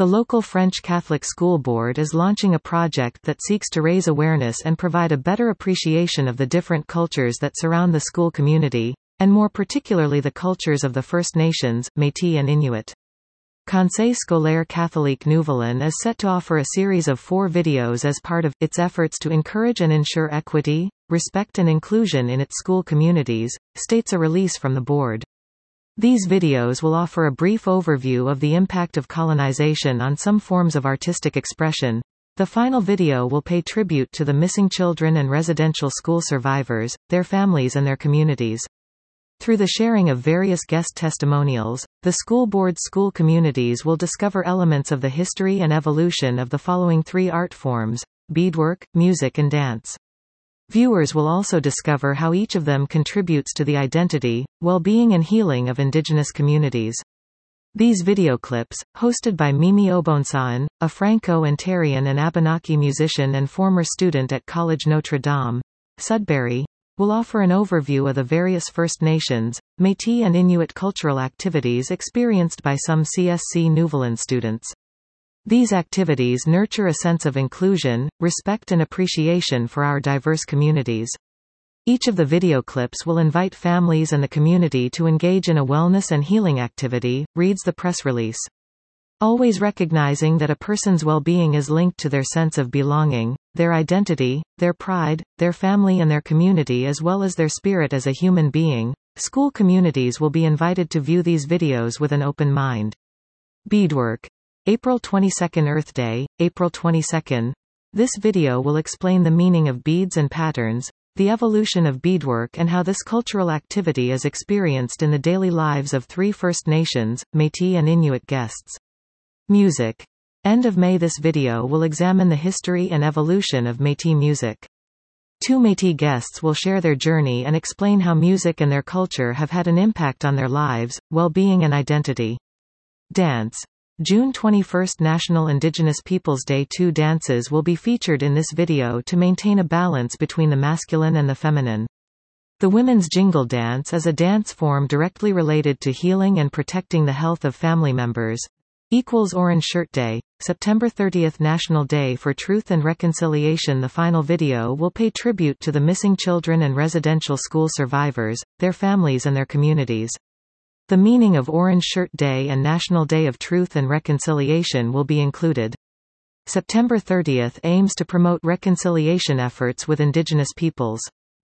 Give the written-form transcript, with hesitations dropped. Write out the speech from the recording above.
The local French Catholic School Board is launching a project that seeks to raise awareness and provide a better appreciation of the different cultures that surround the school community, and more particularly the cultures of the First Nations, Métis and Inuit. Conseil Scolaire Catholique Nouvelin is set to offer a series of 4 videos as part of its efforts to encourage and ensure equity, respect and inclusion in its school communities, states a release from the board. These videos will offer a brief overview of the impact of colonization on some forms of artistic expression. The final video will pay tribute to the missing children and residential school survivors, their families and their communities. Through the sharing of various guest testimonials, the school board's school communities will discover elements of the history and evolution of the following 3 art forms: beadwork, music and dance. Viewers will also discover how each of them contributes to the identity, well-being and healing of Indigenous communities. These video clips, hosted by Mimi Obonsaan, a Franco-Ontarian and Abenaki musician and former student at College Notre Dame, Sudbury, will offer an overview of the various First Nations, Métis and Inuit cultural activities experienced by some CSC Nouvelin students. These activities nurture a sense of inclusion, respect and appreciation for our diverse communities. Each of the video clips will invite families and the community to engage in a wellness and healing activity, reads the press release. Always recognizing that a person's well-being is linked to their sense of belonging, their identity, their pride, their family and their community as well as their spirit as a human being, school communities will be invited to view these videos with an open mind. Beadwork. April 22 Earth Day, April 22. This video will explain the meaning of beads and patterns, the evolution of beadwork and how this cultural activity is experienced in the daily lives of 3 First Nations, Métis and Inuit guests. Music. End of May. This video will examine the history and evolution of Métis music. 2 Métis guests will share their journey and explain how music and their culture have had an impact on their lives, well-being and identity. Dance. June 21 National Indigenous Peoples Day. 2 dances will be featured in this video to maintain a balance between the masculine and the feminine. The women's jingle dance is a dance form directly related to healing and protecting the health of family members. Orange Shirt Day, September 30 National Day for Truth and Reconciliation. The final video will pay tribute to the missing children and residential school survivors, their families and their communities. The meaning of Orange Shirt Day and National Day of Truth and Reconciliation will be included. September 30 aims to promote reconciliation efforts with Indigenous peoples.